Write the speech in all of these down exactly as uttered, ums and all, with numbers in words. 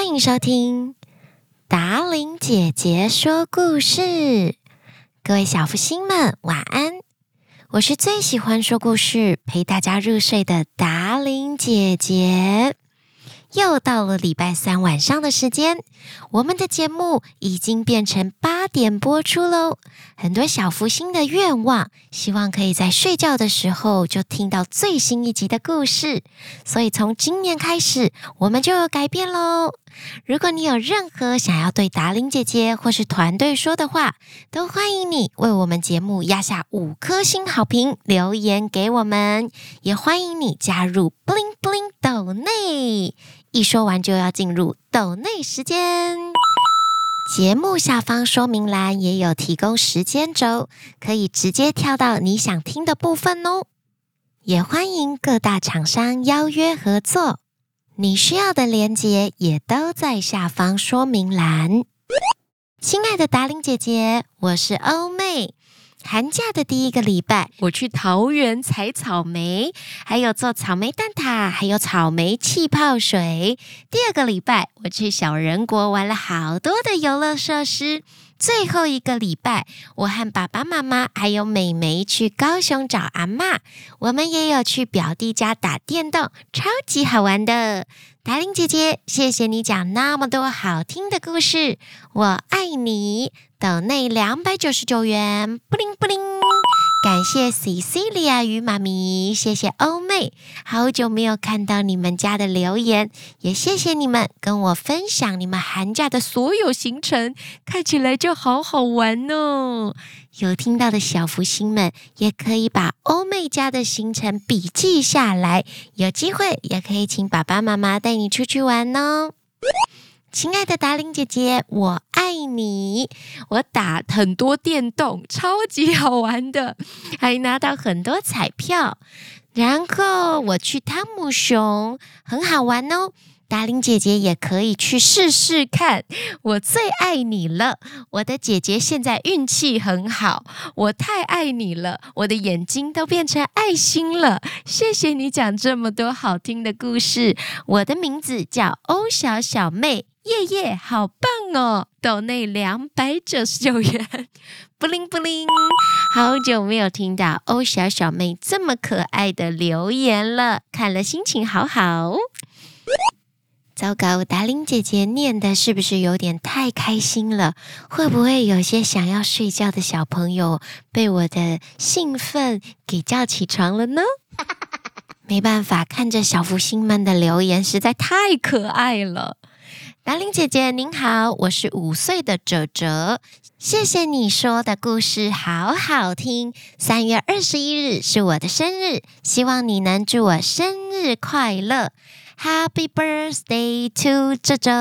欢迎收听达伶姐姐说故事。各位小福星们，晚安！我是最喜欢说故事、陪大家入睡的达伶姐姐。又到了礼拜三晚上的时间，我们的节目已经变成八点播出喽。很多小福星的愿望，希望可以在睡觉的时候就听到最新一集的故事。所以从今年开始，我们就有改变喽。如果你有任何想要对达伶姐姐或是团队说的话，都欢迎你为我们节目压下五颗星好评，留言给我们。也欢迎你加入 Bling Bling 抖内。一说完就要进入抖内时间。节目下方说明栏也有提供时间轴，可以直接跳到你想听的部分哦。也欢迎各大厂商邀约合作，你需要的连结也都在下方说明栏。亲爱的达伶姐姐，我是欧妹。寒假的第一个礼拜，我去桃园采草莓，还有做草莓蛋挞，还有草莓气泡水。第二个礼拜，我去小人国玩了好多的游乐设施。最后一个礼拜，我和爸爸妈妈还有妹妹去高雄找阿嬷，我们也有去表弟家打电动，超级好玩的。达伶姐姐，谢谢你讲那么多好听的故事，我爱你。抖内两百九十九元，布灵布灵。感谢 Cecilia 与妈咪，谢谢欧妹，好久没有看到你们家的留言，也谢谢你们跟我分享你们寒假的所有行程，看起来就好好玩哦。有听到的小福星们，也可以把欧妹家的行程笔记下来，有机会也可以请爸爸妈妈带你出去玩哦。亲爱的达伶姐姐，我爱你！我打很多电动，超级好玩的，还拿到很多彩票。然后我去汤姆熊，很好玩哦。达伶姐姐也可以去试试看，我最爱你了！我的姐姐现在运气很好，我太爱你了，我的眼睛都变成爱心了。谢谢你讲这么多好听的故事。我的名字叫欧小小妹，耶耶，好棒哦！抖内两百九十九元，布灵布灵。好久没有听到欧小小妹这么可爱的留言了，看了心情好好。糟糕，达伶姐姐念的是不是有点太开心了？会不会有些想要睡觉的小朋友被我的兴奋给叫起床了呢？没办法，看着小福星们的留言实在太可爱了。达伶姐姐您好，我是五岁的哲哲，谢谢你说的故事好好听。三月二十一日是我的生日，希望你能祝我生日快乐。Happy birthday to 哲哲！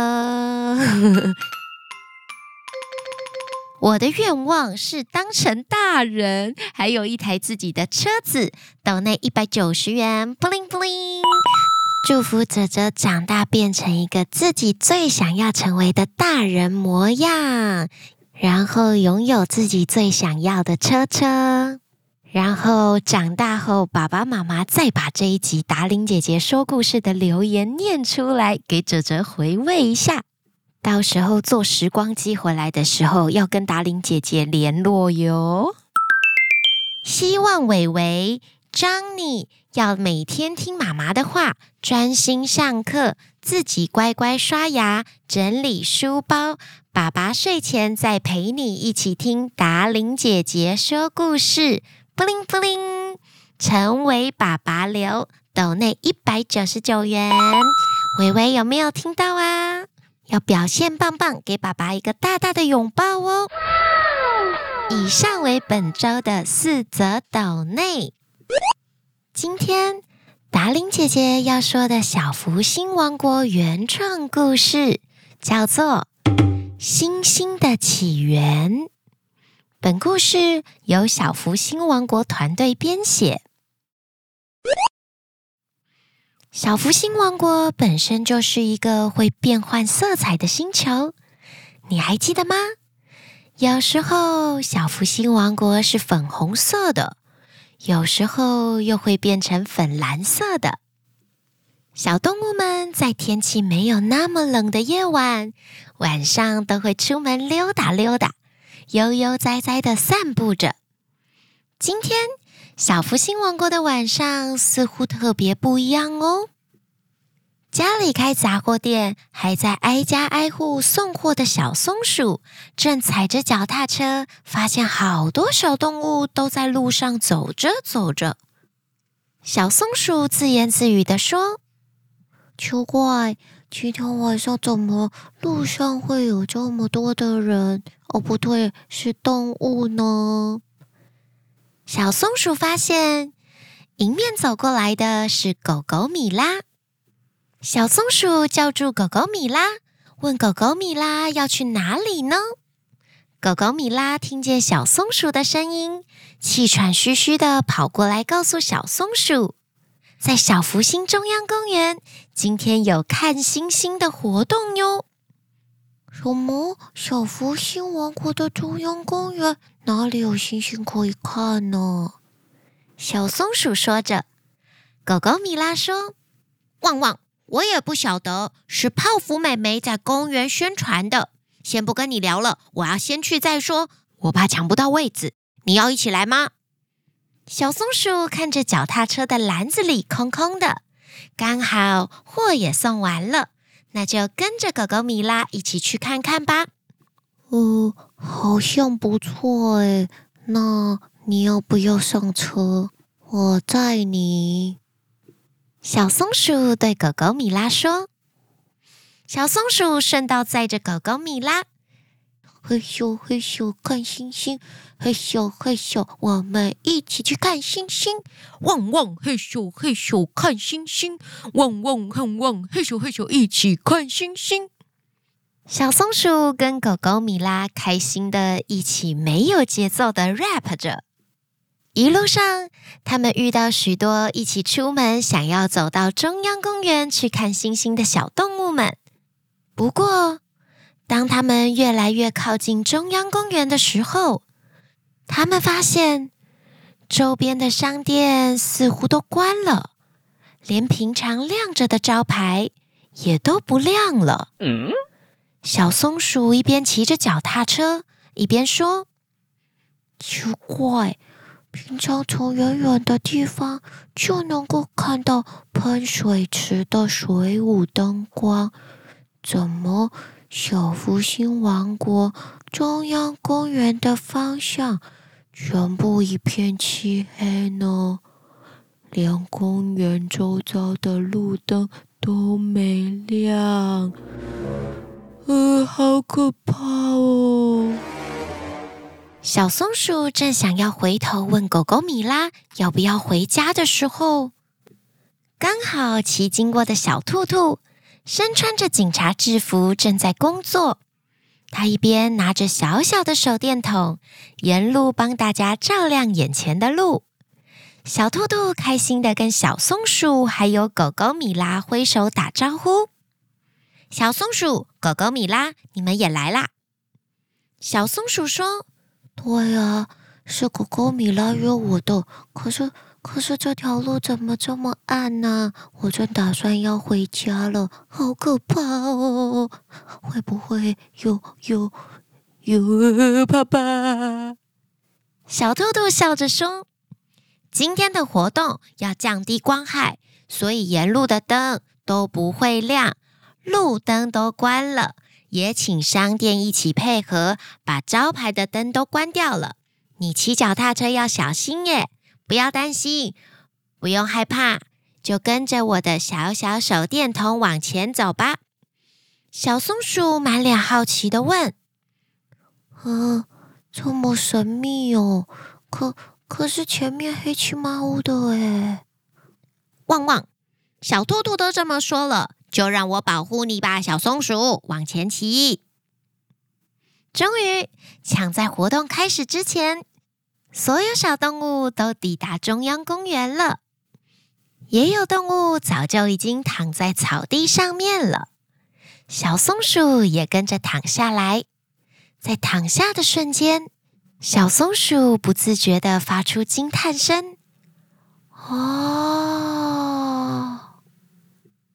我的愿望是当成大人，还有一台自己的车子。抖内一百九十元 ，bling bling。祝福哲哲长大变成一个自己最想要成为的大人模样，然后拥有自己最想要的车车。然后长大后，爸爸妈妈再把这一集达伶姐姐说故事的留言念出来，给哲哲回味一下。到时候坐时光机回来的时候，要跟达伶姐姐联络哟。希望伟伟、张你要每天听妈妈的话，专心上课，自己乖乖刷牙、整理书包。爸爸睡前再陪你一起听达伶姐姐说故事。布灵布灵，成为爸爸流，抖内一百九十九元。伟伟有没有听到啊？要表现棒棒，给爸爸一个大大的拥抱哦。以上为本周的四则抖内。今天达伶姐姐要说的小福星王国原创故事叫做《星星的起源》。本故事由小福星王国团队编写。小福星王国本身就是一个会变换色彩的星球，你还记得吗？有时候小福星王国是粉红色的，有时候又会变成粉蓝色的。 小动物们在天气没有那么冷的夜晚，晚上都会出门溜达溜达，悠悠哉哉地散步着。今天，小福星王国的晚上似乎特别不一样哦。家里开杂货店，还在挨家挨户送货的小松鼠，正踩着脚踏车，发现好多小动物都在路上走着走着。小松鼠自言自语地说：“奇怪，今天晚上怎么路上会有这么多的人？哦，不对，是动物呢？”小松鼠发现，迎面走过来的是狗狗米拉。小松鼠叫住狗狗米拉，问狗狗米拉要去哪里呢？狗狗米拉听见小松鼠的声音，气喘吁吁地跑过来告诉小松鼠，在小福星中央公园，今天有看星星的活动哟。什么？小福星王国的中央公园哪里有星星可以看呢？小松鼠说着。狗狗米拉说：“汪汪，我也不晓得，是泡芙妹妹在公园宣传的。先不跟你聊了，我要先去再说，我怕抢不到位子。你要一起来吗？”小松鼠看着脚踏车的篮子里空空的，刚好货也送完了，那就跟着狗狗米拉一起去看看吧。呃，好像不错诶，那你要不要上车？我载你。小松鼠对狗狗米拉说。小松鼠顺道载着狗狗米拉，嘿咻嘿咻看星星，嘿咻嘿咻我们一起去看星星， 汪汪嘿咻嘿咻看星星，汪汪汪汪嘿咻嘿咻一起看星星。 小松鼠跟狗狗米拉开心的一起没有节奏的 rap 着。一路上，他们遇到许多一起出门想要走到中央公园去看星星的小动物们。不过，当他们越来越靠近中央公园的时候，他们发现周边的商店似乎都关了，连平常亮着的招牌也都不亮了。嗯？小松鼠一边骑着脚踏车，一边说：“奇怪，平常从远远的地方就能够看到喷水池的水舞灯光，怎么小福星王国中央公园的方向全部一片漆黑呢？连公园周遭的路灯都没亮，呃，好可怕哦！”小松鼠正想要回头问狗狗米拉要不要回家的时候，刚好骑经过的小兔兔身穿着警察制服，正在工作。他一边拿着小小的手电筒，沿路帮大家照亮眼前的路。小兔兔开心地跟小松鼠还有狗狗米拉挥手打招呼：“小松鼠，狗狗米拉，你们也来啦！”小松鼠说：“对啊，是狗狗米拉约我的，可是可是这条路怎么这么暗呢？我正打算要回家了，好可怕哦！会不会有有有爸爸？”小兔兔笑着说：“今天的活动要降低光害，所以沿路的灯都不会亮，路灯都关了。也请商店一起配合，把招牌的灯都关掉了。你骑脚踏车要小心耶，不要担心，不用害怕，就跟着我的小小手电筒往前走吧。”小松鼠满脸好奇地问：“啊，这么神秘哦，可可是前面黑漆麻乌的耶。”“汪汪，小兔兔都这么说了，就让我保护你吧，小松鼠，往前骑。”终于，抢在活动开始之前，所有小动物都抵达中央公园了。也有动物早就已经躺在草地上面了。小松鼠也跟着躺下来，在躺下的瞬间，小松鼠不自觉地发出惊叹声：“哦！”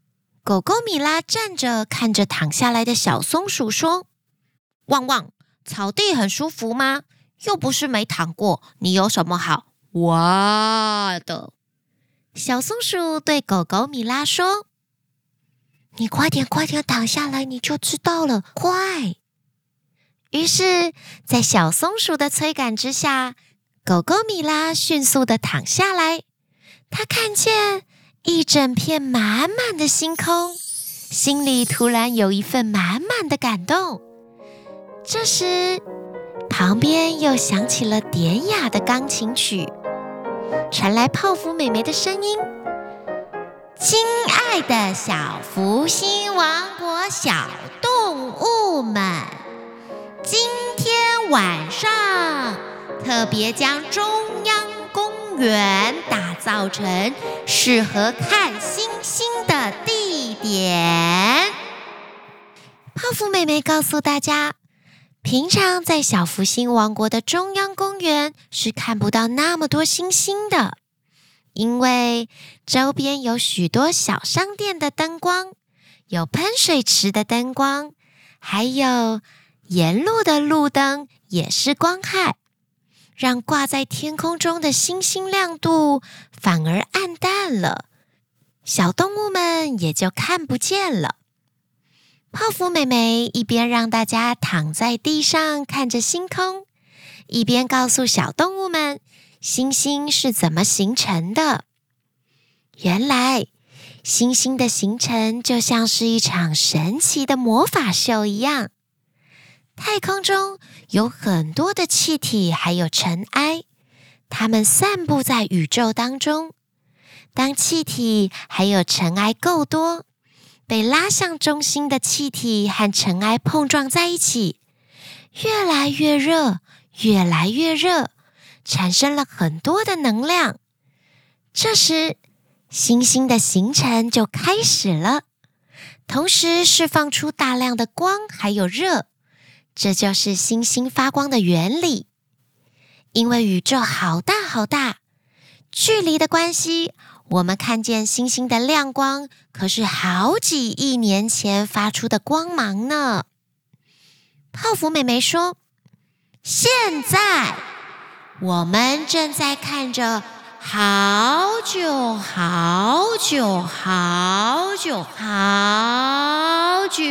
狗狗米拉站着看着躺下来的小松鼠说：旺旺，草地很舒服吗？又不是没躺过，你有什么好哇的？小松鼠对狗狗米拉说：你快点快点躺下来，你就知道了，快！于是在小松鼠的催赶之下，狗狗米拉迅速地躺下来。它看见一整片满满的星空，心里突然有一份满满的感动。这时旁边又响起了典雅的钢琴曲，传来泡芙妹妹的声音：亲爱的小福星王国小动物们，今天晚上特别将中央公园打造成适合看星星的地点。泡芙妹妹告诉大家，平常在小福星王国的中央公园是看不到那么多星星的，因为周边有许多小商店的灯光，有喷水池的灯光，还有沿路的路灯也是光害，让挂在天空中的星星亮度反而暗淡了，小动物们也就看不见了。泡芙妹妹一边让大家躺在地上看着星空，一边告诉小动物们星星是怎么形成的。原来星星的形成就像是一场神奇的魔法秀一样，太空中有很多的气体还有尘埃，它们散布在宇宙当中。当气体还有尘埃够多，被拉向中心的气体和尘埃碰撞在一起，越来越热，越来越热，产生了很多的能量。这时，星星的形成就开始了，同时释放出大量的光还有热，这就是星星发光的原理。因为宇宙好大好大，距离的关系，我们看见星星的亮光可是好几亿年前发出的光芒呢。泡芙妹妹说，现在我们正在看着好久好久好久好久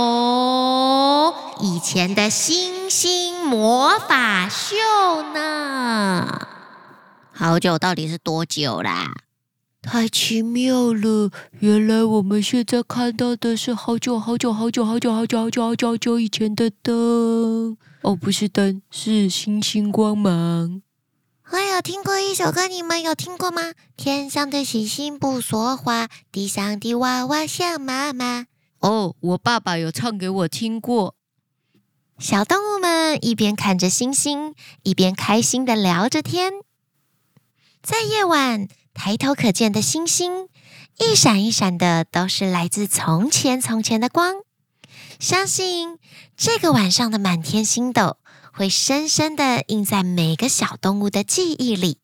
以前的星星魔法秀呢。好久到底是多久啦？ 太奇妙了！原来我们现在看到的是好久好久好久好久好久好久好久好久以前的灯哦，不是灯，是星星光芒。 我有听过一首歌，你们有听过吗？天上的星星不说话，地上的娃娃想妈妈。 哦，我爸爸有唱给我听过。 小动物们一边看着星星，一边开心地聊着天。在夜晚，抬头可见的星星，一闪一闪的，都是来自从前从前的光。相信这个晚上的满天星斗，会深深地印在每个小动物的记忆里。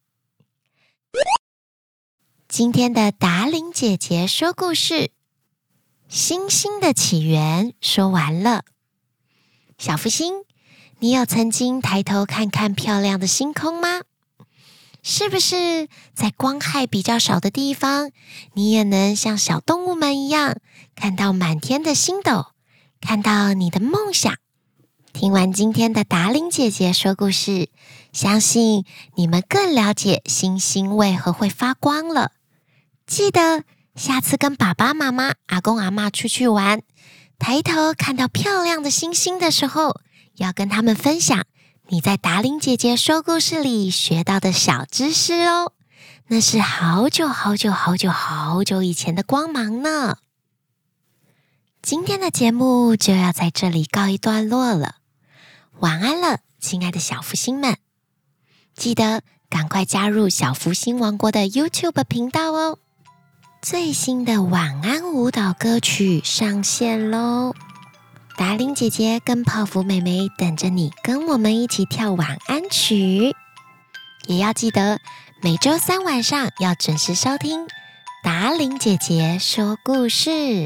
今天的达伶姐姐说故事，星星的起源说完了。小福星，你有曾经抬头看看漂亮的星空吗？是不是在光害比较少的地方，你也能像小动物们一样，看到满天的星斗，看到你的梦想？听完今天的达伶姐姐说故事，相信你们更了解星星为何会发光了。记得下次跟爸爸妈妈、阿公阿嬷出去玩，抬头看到漂亮的星星的时候，要跟他们分享你在达伶姐姐说故事里学到的小知识哦。那是好久好久好久好久以前的光芒呢。今天的节目就要在这里告一段落了。晚安了，亲爱的小福星们！记得赶快加入小福星王国的 YouTube 频道哦。最新的晚安舞蹈歌曲上线咯，达伶姐姐跟泡芙妹妹等着你跟我们一起跳晚安曲。也要记得每周三晚上要准时收听达伶姐姐说故事。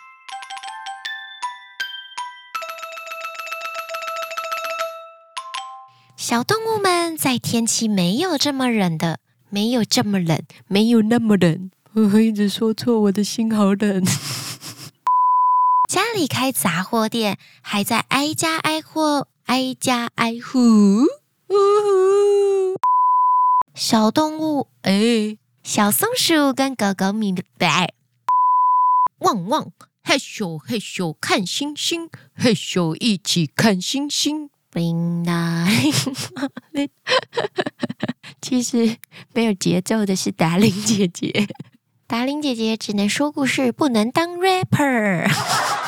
小动物们在天气没有这么冷的，没有这么冷，没有那么冷， 我一直说错，我的心好冷。 家里开杂货店，还在挨家挨户，挨家挨户。小动物，哎，小松鼠跟狗狗米白，汪汪，嘿咻嘿咻看星星，嘿咻一起看星星。其实没有节奏的是达伶姐姐，达伶姐姐只能说故事，不能当 rapper。